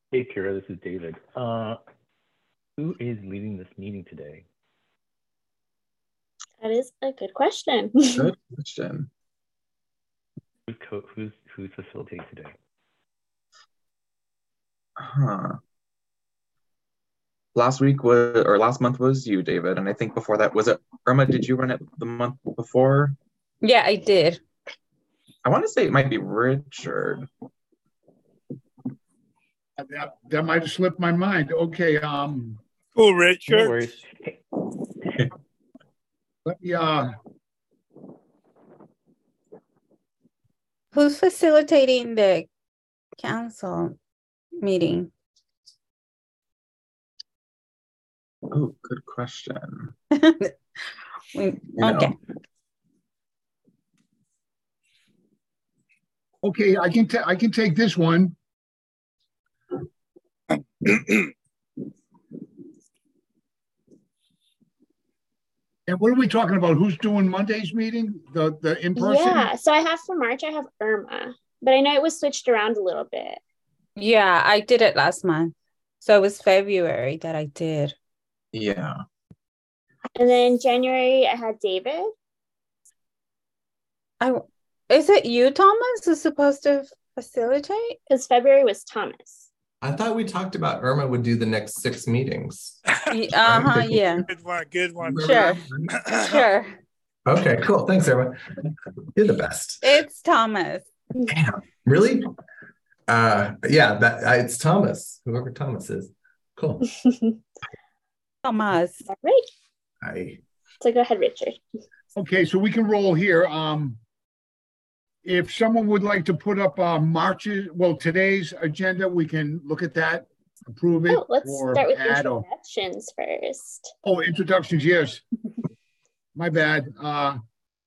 Hey, Kira, this is David. Who is leading this meeting today? That is a good question. Good question. Who's facilitating today? Last month was you, David, and I think before that was it Irma. Did you run it the month before? Yeah, I did. I want to say it might be Richard. That might have slipped my mind. Okay. Oh, Richard. No worries. Let me. Who's facilitating the council meeting? Oh, good question. Okay. Okay, I can take this one. And what are we talking about? Who's doing Monday's meeting? The in-person? Yeah, so I have for March, I have Irma, but I know it was switched around a little bit. Yeah, I did it last month. So it was February that I did. Yeah. And then January, I had David. Is it you, Thomas, who's supposed to facilitate? Because February was Thomas. I thought we talked about Irma would do the next 6 meetings. Yeah. Good one. Sure. Okay, cool. Thanks, Irma. You're the best. It's Thomas. Damn, really? It's Thomas, whoever Thomas is. Cool. Thomas. All right. Hi. So go ahead, Richard. Okay, so we can roll here. If someone would like to put up today's agenda, we can look at that, approve it. Let's start with introductions first. Oh, introductions, yes. My bad. Let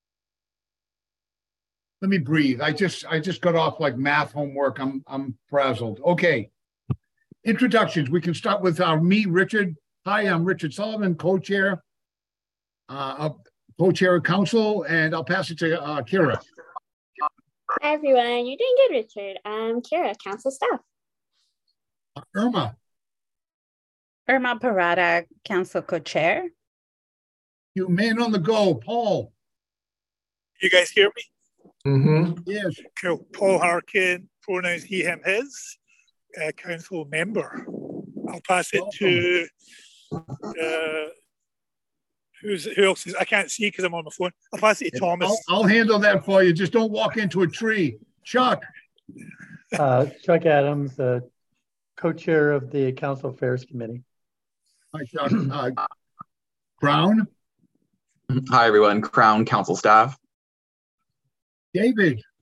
me breathe. I just got off like math homework. I'm frazzled. Okay. Introductions. We can start with me, Richard. Hi, I'm Richard Sullivan, co-chair of council, and I'll pass it to Kira. Hi, everyone. You're doing good, Richard. I'm Kira, council staff. Irma Parada, council co-chair. You man on the go, Paul. You guys hear me? Mm-hmm. Yes. Cool. Paul Harkin, pronouns he, him, his, council member. I'll pass it to who else is? I can't see because I'm on my phone. I'll pass it to Thomas. I'll handle that for you. Just don't walk into a tree. Chuck. Chuck Adams, co-chair of the Council Affairs Committee. Hi, Chuck. Crown. Hi, everyone. Crown council staff. David.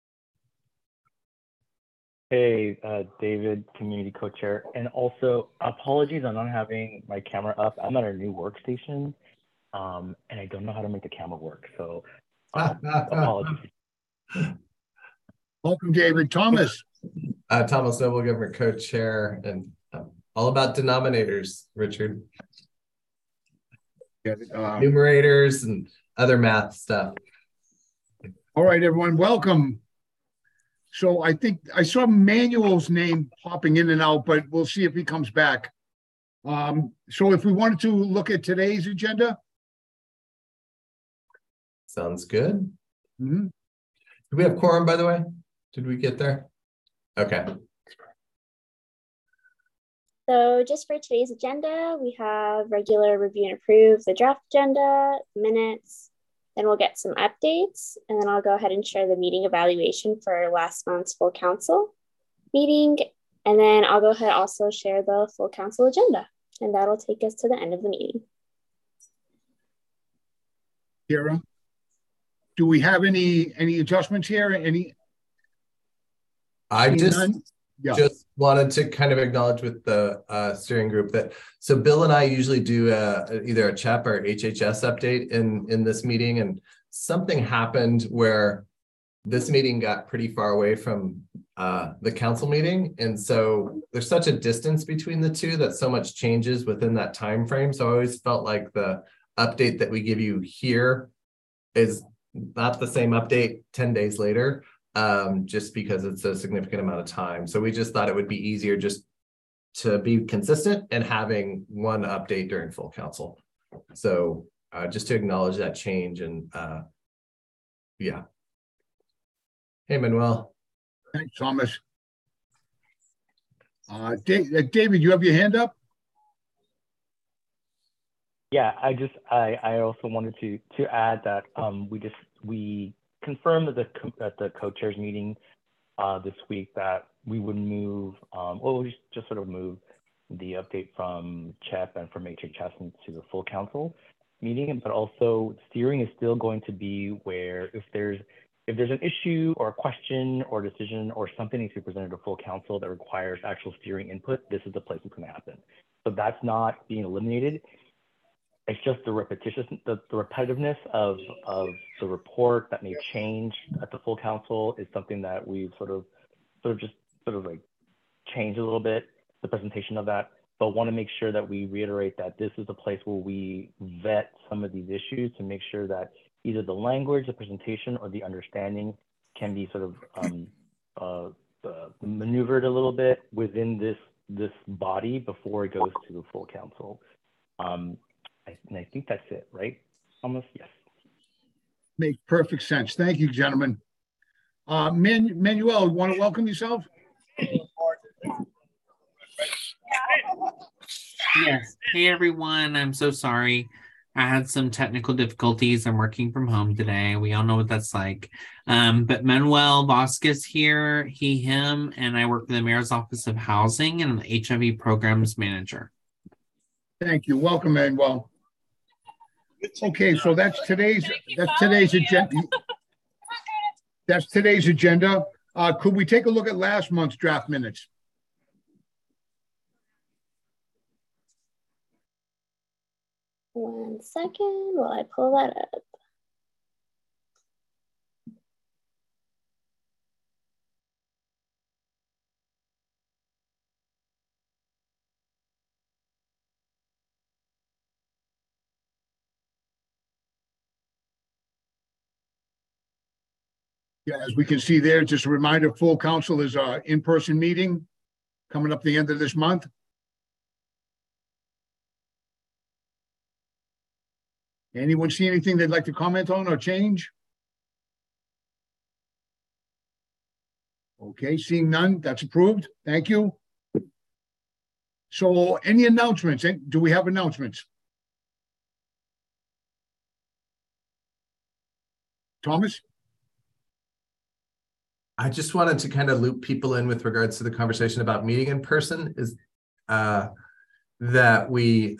Hey, David, community co-chair. And also, apologies on not having my camera up. I'm at our new workstation. And I don't know how to make the camera work, so apologies. Welcome, David. Thomas. Thomas Noble, government co-chair, and all about denominators, Richard. Numerators and other math stuff. All right, everyone, welcome. So I think I saw Manuel's name popping in and out, but we'll see if he comes back. So if we wanted to look at today's agenda. Sounds good. Mm-hmm. Do we have quorum, by the way? Did we get there? Okay. So just for today's agenda, we have regular review and approve the draft agenda, minutes, then we'll get some updates, and then I'll go ahead and share the meeting evaluation for last month's full council meeting, and then I'll go ahead and also share the full council agenda, and that'll take us to the end of the meeting. Kira, do we have any adjustments here? I just wanted to kind of acknowledge with the steering group that, so Bill and I usually do either a CHEP or HHS update in this meeting, and something happened where this meeting got pretty far away from the council meeting, and so there's such a distance between the two that so much changes within that time frame. So I always felt like the update that we give you here is not the same update 10 days later, just because it's a significant amount of time. So we just thought it would be easier just to be consistent and having one update during full council. So just to acknowledge that change and yeah. Hey, Manuel. Thanks, Thomas. David, you have your hand up? Yeah, I also wanted to add that we confirmed at the co-chairs meeting this week that we would move, we just sort of move the update from CHEP and from HHS into the full council meeting, but also steering is still going to be where if there's an issue or a question or decision or something needs to be presented to full council that requires actual steering input, this is the place it's going to happen. So that's not being eliminated. It's just the repetitiveness of the report that may change at the full council is something that we've sort of like changed a little bit, the presentation of that, but want to make sure that we reiterate that this is a place where we vet some of these issues to make sure that either the language, the presentation, or the understanding can be sort of maneuvered a little bit within this body before it goes to the full council. And I think that's it, right? Almost, yes. Makes perfect sense. Thank you, gentlemen. Manuel, want to welcome yourself? Yes. Hey, everyone. I'm so sorry. I had some technical difficulties. I'm working from home today. We all know what that's like. But Manuel Vasquez here, he, him, and I work for the Mayor's Office of Housing and I'm the HIV Programs Manager. Thank you. Welcome, Manuel. Okay, so that's today's agenda. That's today's agenda. Could we take a look at last month's draft minutes? One second while I pull that up. Yeah, as we can see there, just a reminder, full council is an in-person meeting coming up the end of this month. Anyone see anything they'd like to comment on or change? Okay, seeing none, that's approved. Thank you. So any announcements? Do we have announcements? Thomas? I just wanted to kind of loop people in with regards to the conversation about meeting in person is that we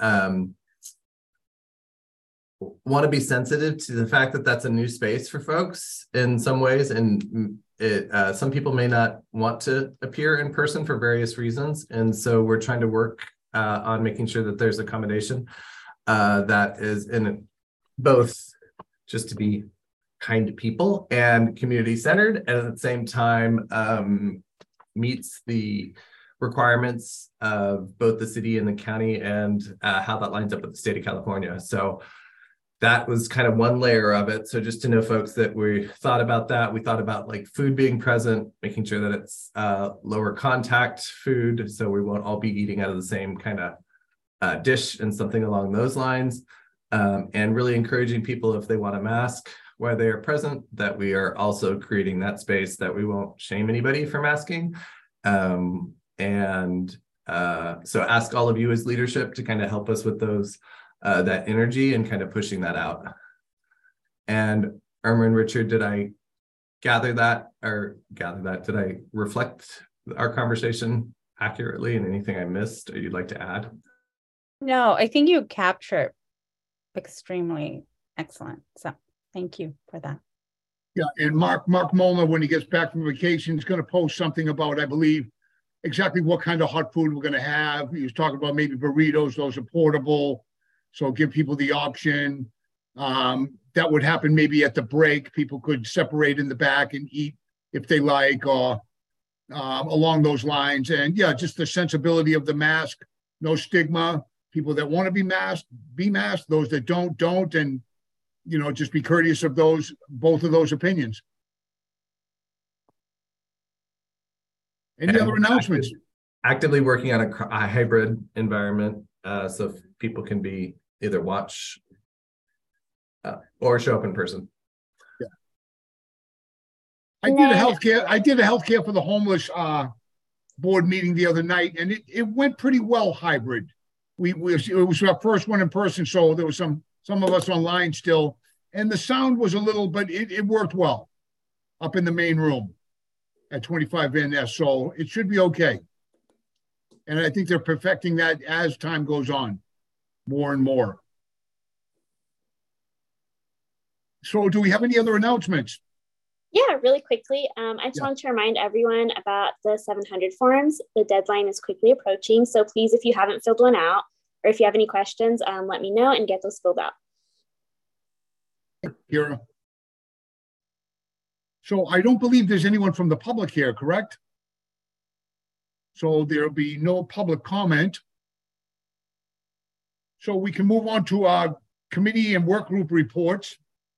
want to be sensitive to the fact that that's a new space for folks in some ways. And some people may not want to appear in person for various reasons. And so we're trying to work on making sure that there's accommodation that is in both just to be kind to people and community centered, and at the same time meets the requirements of both the city and the county and how that lines up with the state of California. So that was kind of one layer of it. So just to know, folks, that we thought about that. We thought about like food being present, making sure that it's lower contact food, so we won't all be eating out of the same kind of dish and something along those lines. And really encouraging people, if they want a mask while they are present, that we are also creating that space that we won't shame anybody for masking. So ask all of you as leadership to kind of help us with those, that energy and kind of pushing that out. And Irma and Richard, did I gather that? Did I reflect our conversation accurately, and anything I missed or you'd like to add? No, I think you captured extremely excellent. So thank you for that. Yeah, and Mark Molnar, when he gets back from vacation, is going to post something about, I believe, exactly what kind of hot food we're going to have. He was talking about maybe burritos; those are portable, so give people the option. That would happen maybe at the break. People could separate in the back and eat if they like, or along those lines. And yeah, just the sensibility of the mask, no stigma. People that want to be masked, be masked. Those that don't, and you know, just be courteous of both of those opinions. Any other announcements? actively working on a hybrid environment, so people can be either watch or show up in person. Yeah. I did a healthcare for the homeless board meeting the other night, and it went pretty well hybrid. It was our first one in person, so there was some of us online still, and the sound was a little, but it worked well up in the main room at 25NS, so it should be okay. And I think they're perfecting that as time goes on, more and more. So do we have any other announcements? Yeah, really quickly. I just want to remind everyone about the 700 forms. The deadline is quickly approaching. So please, if you haven't filled one out, or if you have any questions, let me know and get those filled out. Kira. So I don't believe there's anyone from the public here, correct? So there'll be no public comment. So we can move on to our committee and work group reports.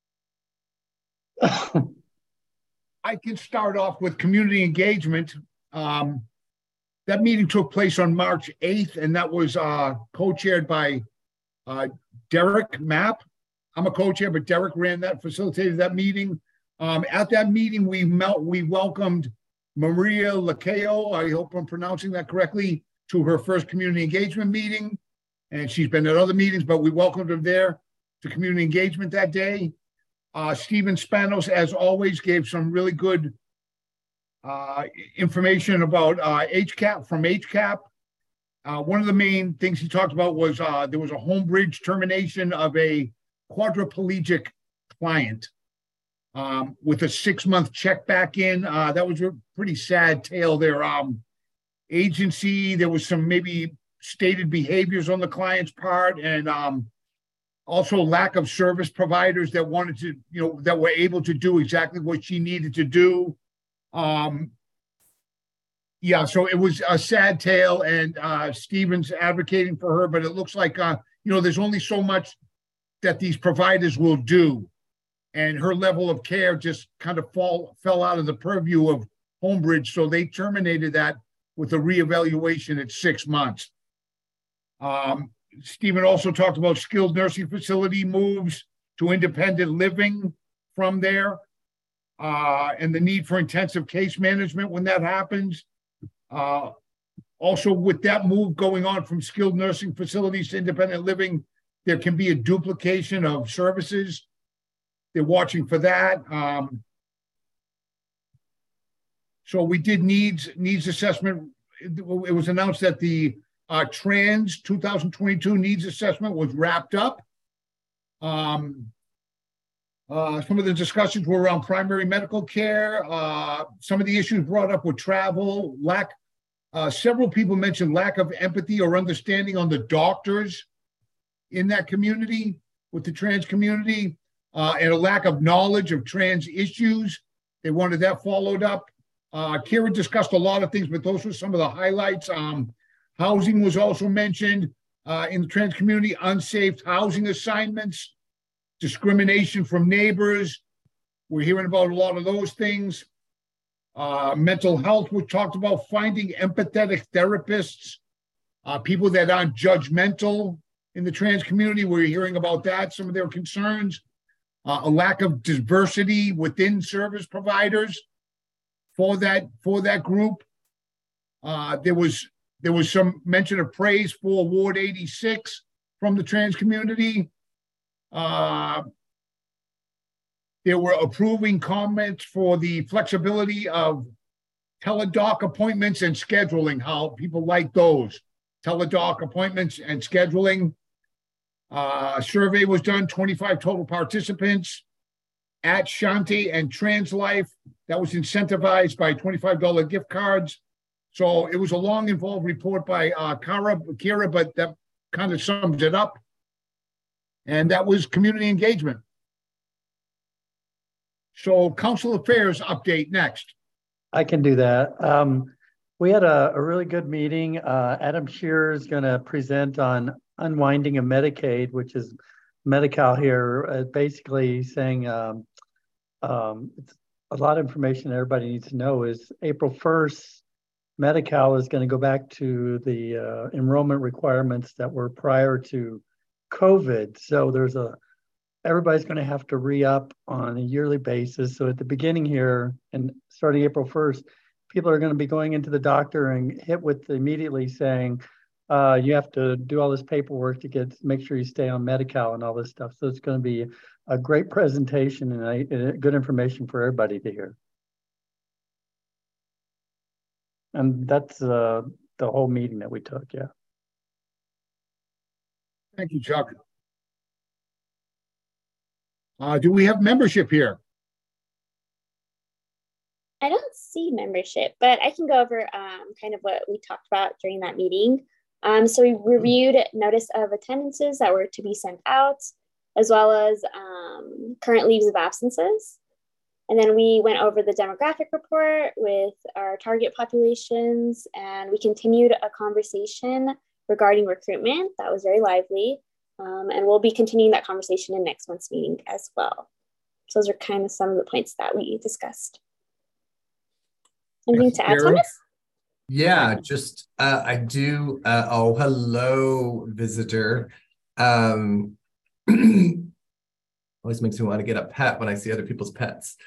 I can start off with community engagement. That meeting took place on March 8th, and that was co-chaired by Derek Mapp. I'm a co-chair, but Derek facilitated that meeting. At that meeting, we welcomed Maria Lacayo, I hope I'm pronouncing that correctly, to her first community engagement meeting. And she's been at other meetings, but we welcomed her there to community engagement that day. Stephen Spanos, as always, gave some really good information about HCAP from HCAP. One of the main things he talked about was there was a Homebridge termination of a quadriplegic client with a 6-month check back in. That was a pretty sad tale there. Agency, there was some maybe stated behaviors on the client's part, and also lack of service providers that wanted to, that were able to do exactly what she needed to do. Yeah, so it was a sad tale, and Stephen's advocating for her, but it looks like, there's only so much that these providers will do. And her level of care just kind of fell out of the purview of Homebridge, so they terminated that with a reevaluation at 6 months. Stephen also talked about skilled nursing facility moves to independent living from there, and the need for intensive case management when that happens. Also, with that move going on from skilled nursing facilities to independent living, there can be a duplication of services. They're watching for that. So we did needs assessment. It was announced that the trans 2022 needs assessment was wrapped up. Some of the discussions were around primary medical care. Some of the issues brought up were travel, several people mentioned lack of empathy or understanding on the doctors in that community, with the trans community, and a lack of knowledge of trans issues. They wanted that followed up. Kira discussed a lot of things, but those were some of the highlights. Housing was also mentioned in the trans community, unsafe housing assignments, discrimination from neighbors. We're hearing about a lot of those things. Mental health, we talked about finding empathetic therapists, people that aren't judgmental in the trans community. We're hearing about that, some of their concerns. A lack of diversity within service providers for that group. There was some mention of praise for Ward 86 from the trans community. There were approving comments for the flexibility of teledoc appointments and scheduling, how people like those teledoc appointments and scheduling. A survey was done, 25 total participants at Shanti and Trans Life. That was incentivized by $25 gift cards. So it was a long, involved report by Kira, but that kind of sums it up. And that was community engagement. So council affairs update next. I can do that. We had a really good meeting. Adam Shearer is going to present on unwinding of Medicaid, which is Medi-Cal here, basically saying it's a lot of information everybody needs to know is April 1st, Medi-Cal is going to go back to the enrollment requirements that were prior to COVID. So everybody's going to have to re-up on a yearly basis. So at the beginning here and starting April 1st, people are going to be going into the doctor and hit with immediately saying, you have to do all this paperwork to make sure you stay on Medi-Cal and all this stuff. So it's going to be a great presentation and good information for everybody to hear. And that's the whole meeting that we took, yeah. Thank you, Chuck. Do we have membership here? I don't see membership, but I can go over kind of what we talked about during that meeting. So we reviewed notice of attendances that were to be sent out, as well as current leaves of absences. And then we went over the demographic report with our target populations, and we continued a conversation regarding recruitment that was very lively. And we'll be continuing that conversation in next month's meeting as well. So those are kind of some of the points that we discussed. Anything to add, Thomas? Yeah, just I do. Oh, hello, visitor. Always makes me want to get a pet when I see other people's pets.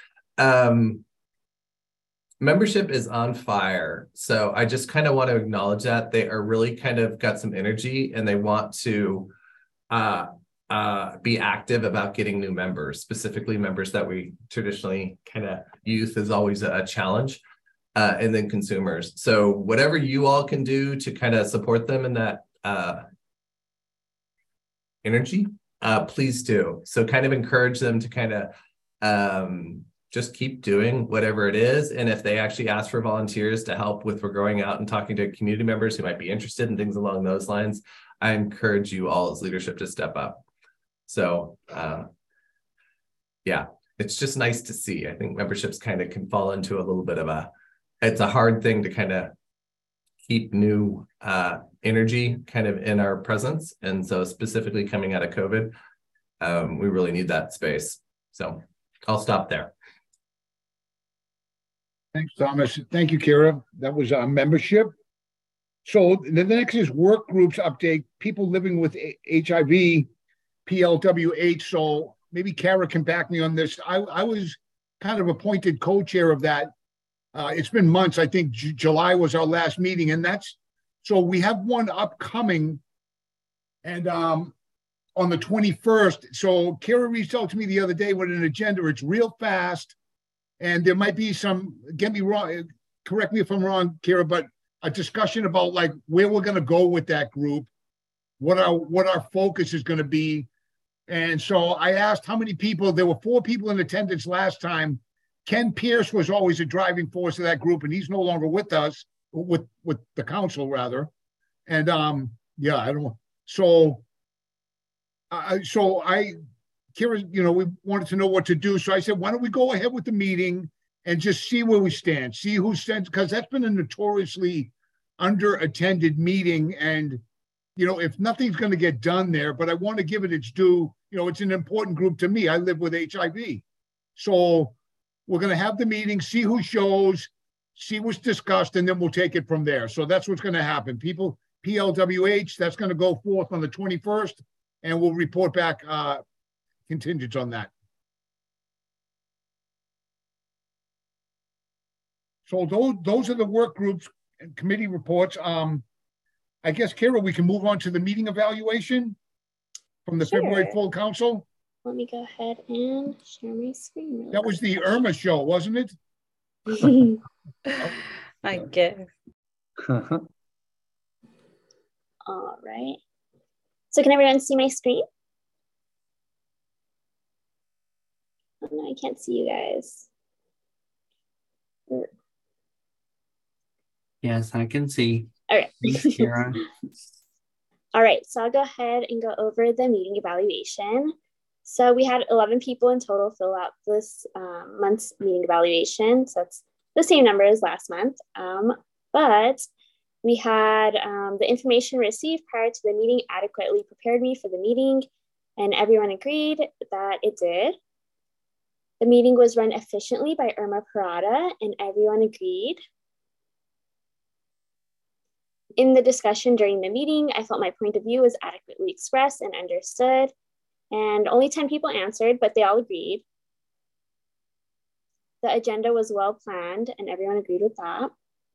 Membership is on fire. So I just kind of want to acknowledge that they are really kind of got some energy and they want to be active about getting new members, specifically members that we traditionally kind of youth is always a challenge. And then consumers. So whatever you all can do to kind of support them in that energy, please do. So kind of encourage them to kind of just keep doing whatever it is. And if they actually ask for volunteers to help with we're going out and talking to community members who might be interested in things along those lines, I encourage you all as leadership to step up. So yeah, it's just nice to see. I think memberships kind of can fall into a little bit of it's a hard thing to kind of keep new energy kind of in our presence. And so specifically coming out of COVID, we really need that space. So I'll stop there. Thanks, Thomas. Thank you, Kara. That was our membership. So the next is work groups update, people living with HIV, PLWH. So maybe Kara can back me on this. I was kind of appointed co-chair of that. It's been months. I think July was our last meeting, and so we have one upcoming, and on the 21st. So Kara reached out to me the other day with an agenda. It's real fast, and there might be some. Get me wrong. Correct me if I'm wrong, Kara, but a discussion about like where we're going to go with that group, what our focus is going to be, and so I asked how many people. There were 4 people in attendance last time. Ken Pierce was always a driving force of that group, and he's no longer with us, with the council rather. And yeah, I don't know. So Kira, we wanted to know what to do. So I said, why don't we go ahead with the meeting and just see where we stand, see who stands, because that's been a notoriously under-attended meeting. And, if nothing's going to get done there, but I want to give it its due. It's an important group to me. I live with HIV. So we're going to have the meeting, see who shows, see what's discussed, and then we'll take it from there. So that's what's going to happen. People, PLWH, that's going to go forth on the 21st, and we'll report back contingents on that. So those are the work groups and committee reports. I guess, Kara, we can move on to the meeting evaluation from the February full council. Let me go ahead and share my screen. That was the Irma show, wasn't it? I guess. All right. So can everyone see my screen? Oh, no, I can't see you guys. Yes, I can see. All right. Thanks, Kara. All right, so I'll go ahead and go over the meeting evaluation. So we had 11 people in total fill out this month's meeting evaluation. So it's the same number as last month. But we had the information received prior to the meeting adequately prepared me for the meeting, and everyone agreed that it did. The meeting was run efficiently by Irma Parada, and everyone agreed. In the discussion during the meeting, I felt my point of view was adequately expressed and understood, and only 10 people answered, but they all agreed. The agenda was well planned and everyone agreed with that.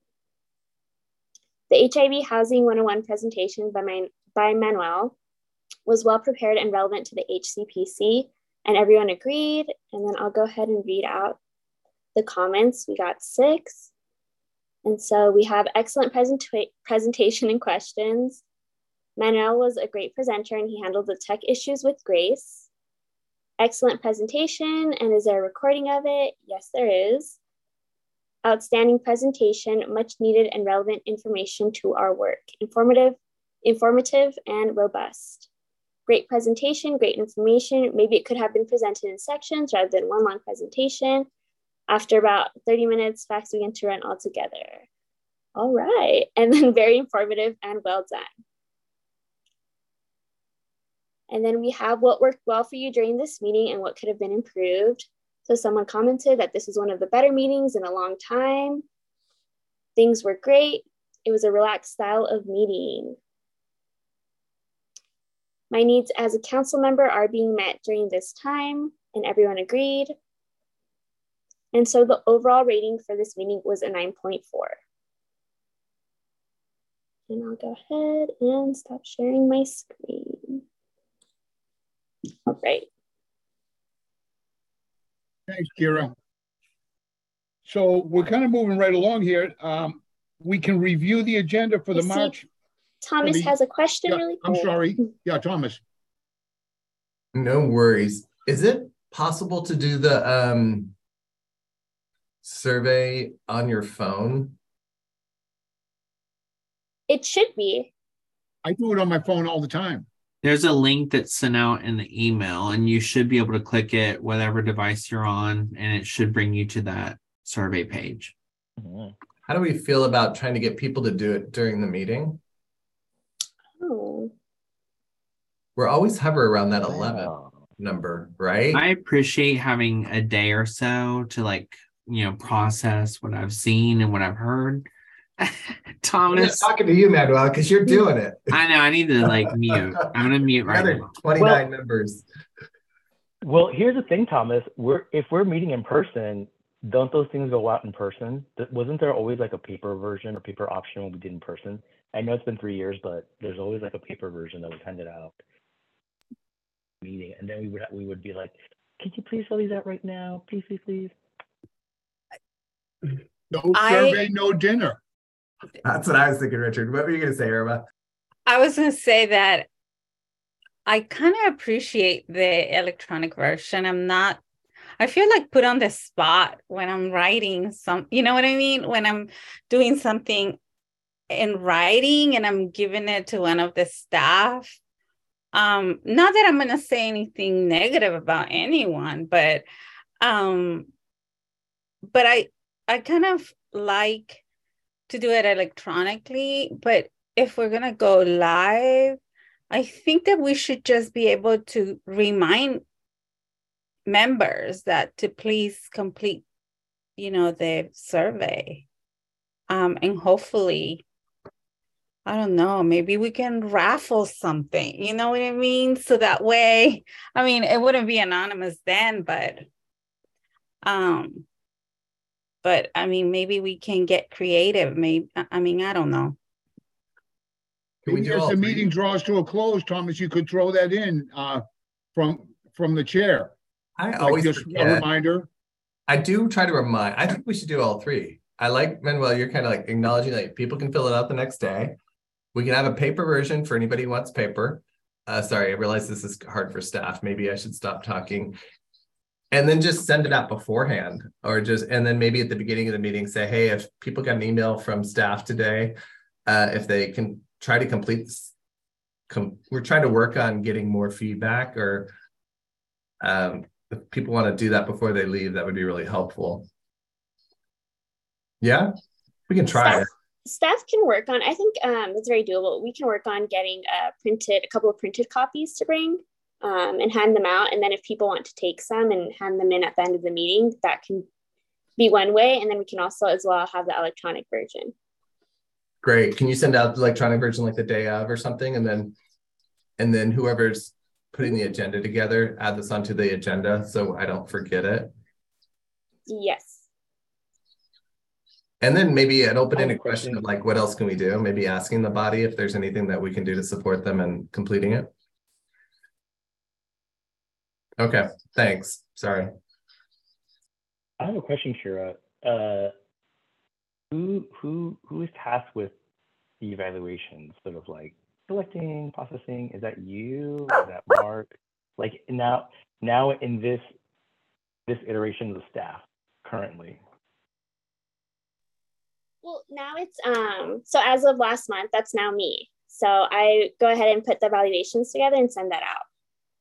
The HIV Housing 101 presentation by Manuel was well prepared and relevant to the HCPC, and everyone agreed. And then I'll go ahead and read out the comments. We got 6. And so we have excellent presentation and questions. Manuel was a great presenter and he handled the tech issues with grace. Excellent presentation, and is there a recording of it? Yes, there is. Outstanding presentation, much needed and relevant information to our work. Informative and robust. Great presentation, great information. Maybe it could have been presented in sections rather than one long presentation. After about 30 minutes, facts begin to run all together. All right, and then very informative and well done. And then we have what worked well for you during this meeting and what could have been improved. So someone commented that this is one of the better meetings in a long time. Things were great. It was a relaxed style of meeting. My needs as a council member are being met during this time, and everyone agreed. And so the overall rating for this meeting was a 9.4. And I'll go ahead and stop sharing my screen. All right. Thanks, Kira. So we're kind of moving right along here. We can review the agenda for the March. Thomas has a question really quick. I'm sorry. Yeah, Thomas. No worries. Is it possible to do the survey on your phone? It should be. I do it on my phone all the time. There's a link that's sent out in the email, and you should be able to click it, whatever device you're on, and it should bring you to that survey page. How do we feel about trying to get people to do it during the meeting? Oh. We're always hover around that 11 number, right? I appreciate having a day or so to process what I've seen and what I've heard. Thomas, I'm talking to you, Manuel, because you're doing it. I know. I need to mute. I'm gonna mute right now. 29 members. Well, here's the thing, Thomas. If we're meeting in person, don't those things go out in person? Wasn't there always a paper version or paper option when we did in person? I know it's been 3 years, but there's always a paper version that was handed out. Meeting, and then we would be like, "Could you please fill these out right now, please, please, please?" No survey, no dinner. That's what I was thinking, Richard. What were you going to say, Irma? I was going to say that I kind of appreciate the electronic version. I feel put on the spot when I'm writing you know what I mean? When I'm doing something in writing and I'm giving it to one of the staff. Not that I'm going to say anything negative about anyone, but I kind of like to do it electronically, but if we're going to go live, I think that we should just be able to remind members that to please complete, the survey. And hopefully, I don't know, maybe we can raffle something, you know what I mean? So that way, it wouldn't be anonymous then, but maybe we can get creative. Maybe, I don't know. Maybe as the meeting draws to a close, Thomas, you could throw that in from the chair. I always just a reminder. I do try to remind. I think we should do all 3. I like, Manuel, you're kind of acknowledging people can fill it out the next day. We can have a paper version for anybody who wants paper. Sorry, I realize this is hard for staff. Maybe I should stop talking. And then just send it out beforehand, and then maybe at the beginning of the meeting say, hey, if people got an email from staff today, if they can try to complete this, we're trying to work on getting more feedback, or if people want to do that before they leave, that would be really helpful. Yeah, we can try it. Staff can work on, I think it's very doable. We can work on getting a couple of printed copies to bring. And hand them out. And then if people want to take some and hand them in at the end of the meeting, that can be one way. And then we can also as well have the electronic version. Great. Can you send out the electronic version like the day of or something? And then whoever's putting the agenda together, add this onto the agenda so I don't forget it. Yes. And then maybe an open-ended question of like, what else can we do? Maybe asking the body if there's anything that we can do to support them in completing it. Okay, thanks. Sorry. I have a question, Shira. Who is tasked with the evaluation? Sort of like selecting, processing. Is that you? Is that Mark? Like now in this iteration of the staff currently. Well, now it's so as of last month, that's now me. So I go ahead and put the evaluations together and send that out.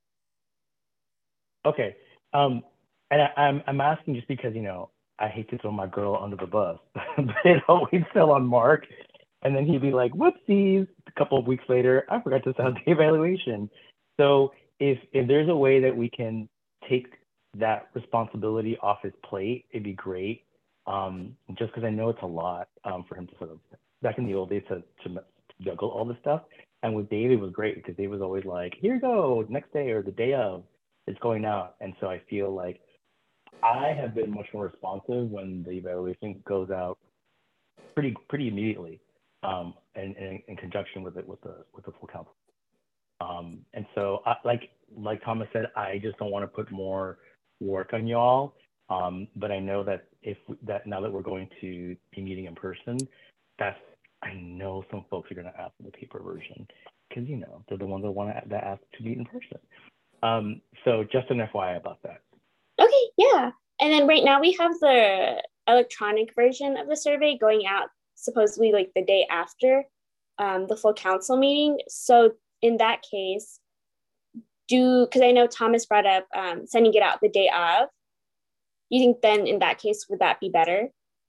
Okay. And I'm asking just because, you know, I hate to throw my girl under the bus, but it always fell on Mark. And then he'd be like, whoopsies. A couple of weeks later, I forgot to send the evaluation. So if there's a way that we can take that responsibility off his plate, it'd be great. Just because I know it's a lot for him to sort of, back in the old days, to juggle all this stuff. And with David, it was great because David was always like, here you go, next day or the day of, it's going out. And so I feel like I have been much more responsive when the evaluation goes out pretty immediately, and in conjunction with the full council. And so like Thomas said, I just don't want to put more work on y'all. But I know that now that we're going to be meeting in person, I know some folks are going to ask for the paper version because, you know, they're the ones that ask to meet in person. So just an FYI about that. Okay, yeah. And then right now we have the electronic version of the survey going out supposedly like the day after the full council meeting. So in that case, because I know Thomas brought up sending it out the day of, you think then in that case, would that be better?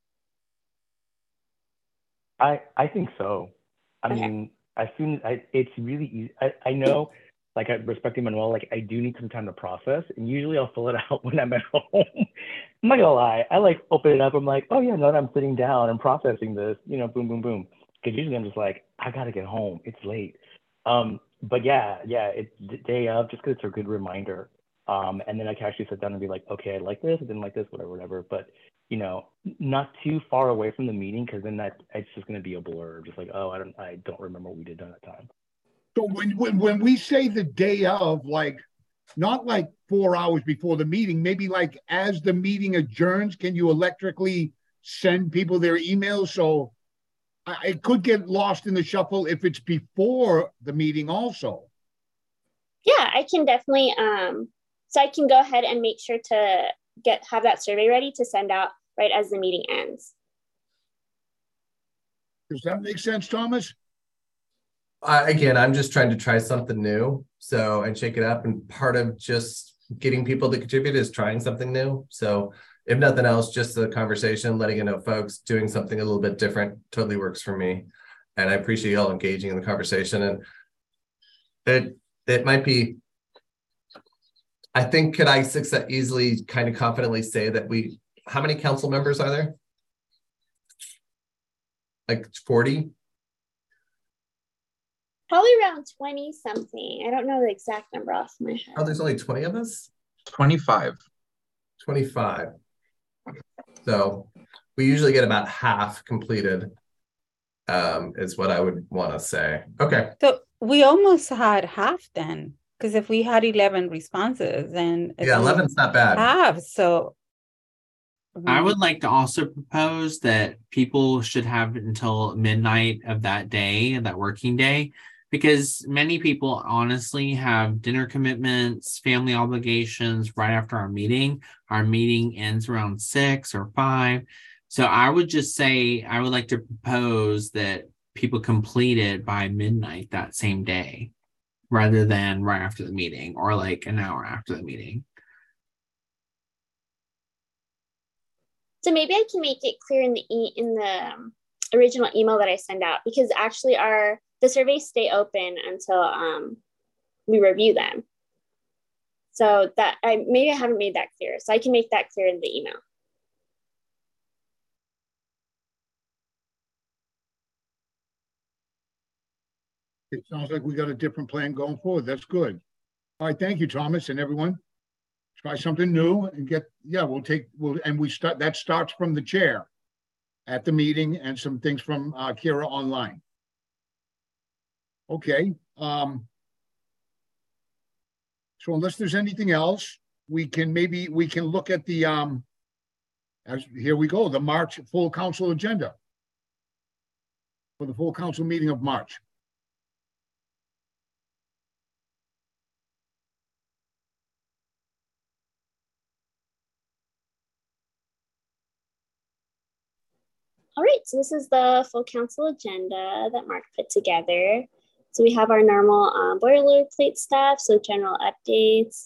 I think so. I mean, it's really easy. I know, like, I respect Emmanuel, like, I do need some time to process, and usually I'll fill it out when I'm at home. I'm not gonna lie. I like open it up. I'm like, oh yeah, now that I'm sitting down and processing this, you know, boom, boom, boom. Because usually I'm just like, I gotta get home. It's late. But yeah, it's the day of, just because it's a good reminder. And then I can actually sit down and be like, okay, I like this, I didn't like this, whatever. But, you know, not too far away from the meeting, because then it's just going to be a blur. Just like, oh, I don't remember what we did during that time. So when we say the day of, like, not like 4 hours before the meeting, maybe like as the meeting adjourns, can you electrically send people their emails? So it could get lost in the shuffle if it's before the meeting also. Yeah, I can definitely, so I can go ahead and make sure to have that survey ready to send out right as the meeting ends. Does that make sense, Thomas? Again, I'm just trying to try something new, and shake it up. And part of just getting people to contribute is trying something new. So if nothing else, just the conversation, letting you know, folks, doing something a little bit different totally works for me. And I appreciate y'all engaging in the conversation. And it might be, I think, could I easily kind of confidently say that how many council members are there? Like 40? Probably around 20 something. I don't know the exact number off my head. Oh, there's only 20 of us? 25. 25. So we usually get about half completed, is what I would want to say. Okay. So we almost had half then, because if we had 11 responses, then yeah, 11's not bad. Half. So I would like to also propose that people should have until midnight of that day, that working day, because many people honestly have dinner commitments, family obligations right after our meeting. Our meeting ends around 6 or 5. So I would just say, I would like to propose that people complete it by midnight that same day, rather than right after the meeting or like an hour after the meeting. So maybe I can make it clear in the original email that I send out, because actually the surveys stay open until we review them. So that maybe I haven't made that clear. So I can make that clear in the email. It sounds like we got a different plan going forward. That's good. All right, thank you, Thomas, and everyone. Try something new and that starts from the chair at the meeting and some things from Kira online. Okay. So unless there's anything else, we can look at the here we go, the March full council agenda for the full council meeting of March. All right, so this is the full council agenda that Mark put together. So we have our normal boilerplate stuff, so general updates,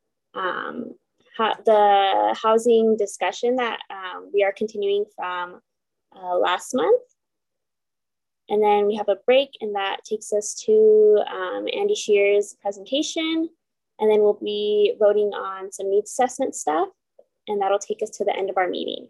the housing discussion that we are continuing from last month. And then we have a break, and that takes us to Andy Shear's presentation. And then we'll be voting on some needs assessment stuff, and that'll take us to the end of our meeting.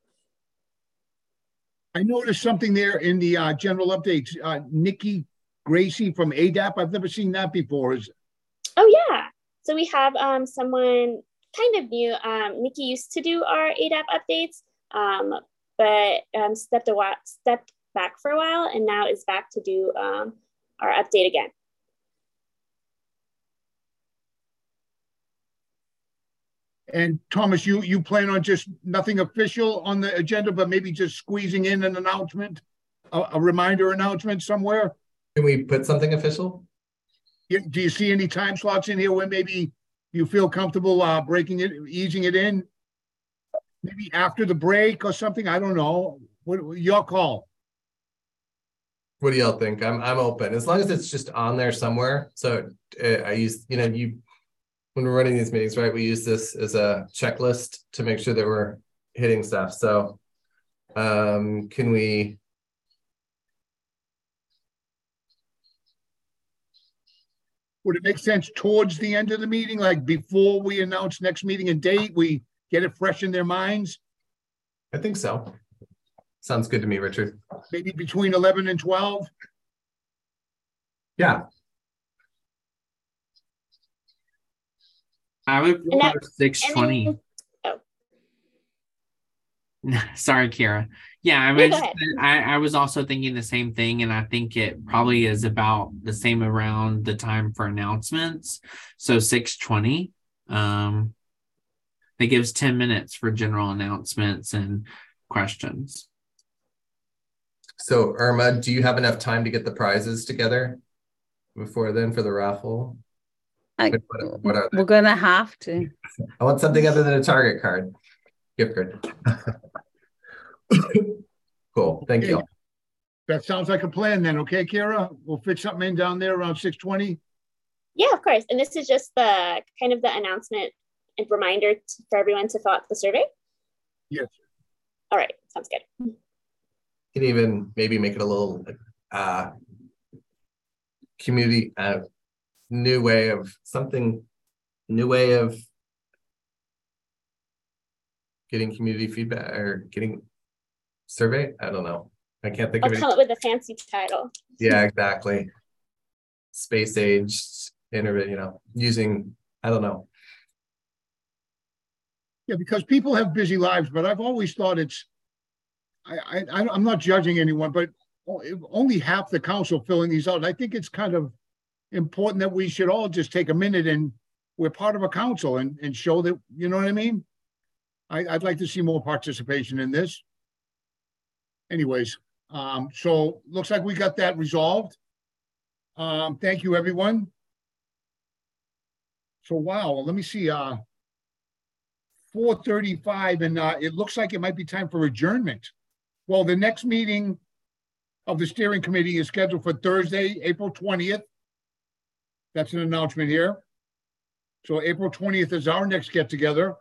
I noticed something there in the general updates. Nikki Gracie from ADAP. I've never seen that before. Oh yeah. So we have someone kind of new. Nikki used to do our ADAP updates, but stepped back for a while, and now is back to do our update again. And Thomas, you plan on just nothing official on the agenda, but maybe just squeezing in an announcement, a reminder announcement somewhere? Can we put something official? Do you see any time slots in here where maybe you feel comfortable easing it in? Maybe after the break or something? I don't know. What your call? What do y'all think? I'm open as long as it's just on there somewhere. So I use, when we're running these meetings, right, we use this as a checklist to make sure that we're hitting stuff. So can we? Would it make sense towards the end of the meeting, like before we announce next meeting and date, we get it fresh in their minds? I think so. Sounds good to me, Richard. Maybe between 11 and 12? Yeah. I would prefer 6:20. Oh. Sorry, Kira. Yeah, I was also thinking the same thing, and I think it probably is about the same around the time for announcements. So 6:20. It gives 10 minutes for general announcements and questions. So Irma, do you have enough time to get the prizes together before then for the raffle? What are they? We're gonna have to. I want something other than a Target card, gift card. Cool, thank you. That sounds like a plan then, okay, Kira? We'll fit something in down there around 6:20. Yeah, of course. And this is just the kind of the announcement and reminder for everyone to fill out the survey. Yes. All right, sounds good. You can even maybe make it a little community new way of getting community feedback or getting survey. I don't know. I can't think of it. I'll come up with a fancy title. Yeah, exactly. Space age interview, using, I don't know. Yeah, because people have busy lives, but I've always thought I'm not judging anyone, but only half the council filling these out. And I think it's kind of important that we should all just take a minute and we're part of a council and show that, you know what I mean? I'd like to see more participation in this. Anyways, so looks like we got that resolved. Thank you, everyone. So, wow, let me see, 4:35, and it looks like it might be time for adjournment. Well, the next meeting of the steering committee is scheduled for Thursday, April 20th. That's an announcement here. So April 20th is our next get together.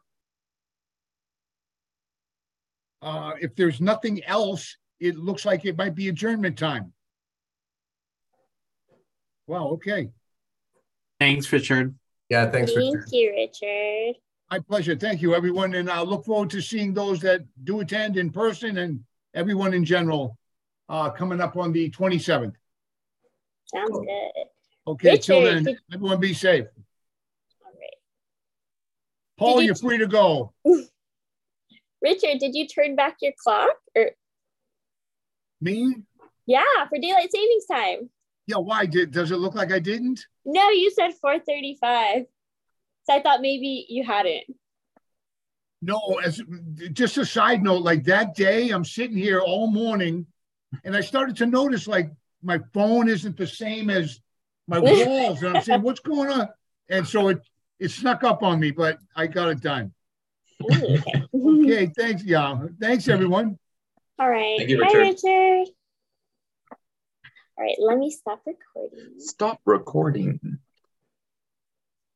If there's nothing else, it looks like it might be adjournment time. Wow, okay. Thanks, Richard. Yeah, thanks, Richard. Thank you, Richard. My pleasure. Thank you, everyone. And I look forward to seeing those that do attend in person and everyone in general coming up on the 27th. Sounds good. Okay, till Richard, then, everyone be safe. All right. Paul, you're free to go. Richard, did you turn back your clock? Or Me? yeah, for daylight savings time. Yeah, why? Does it look like I didn't? No, you said 4:35. So I thought maybe you hadn't. No, as just a side note, like that day, I'm sitting here all morning and I started to notice like my phone isn't the same as my walls. And I'm saying, what's going on? And so it snuck up on me, but I got it done. Okay. Okay, thanks. Yeah, thanks everyone. All right. Thank you, Hi, Richard. Richard. All right, let me stop recording. Stop recording.